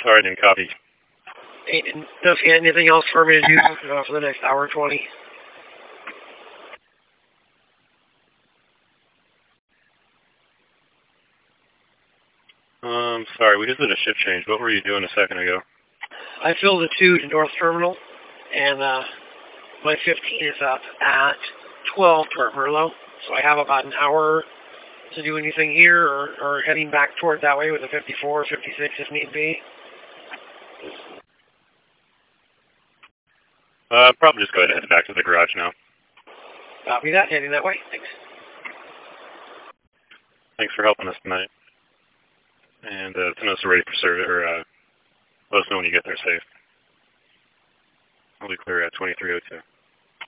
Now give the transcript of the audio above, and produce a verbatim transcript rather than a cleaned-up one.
Sorry, I didn't copy. Hey, does he have anything else for me to do uh, for the next hour twenty? Um, sorry, we just did a shift change. What were you doing a second ago? I filled the two to North Terminal, and uh, my fifteen is up at twelve toward Merlo, so I have about an hour to do anything here, or, or heading back toward that way with a fifty-four, fifty-six if need be. Uh, probably just go ahead and head back to the garage now. Copy that, heading that way. Thanks. Thanks for helping us tonight. And uh, send us a ready for service, or uh, let us know when you get there safe. I'll be clear at twenty-three oh two.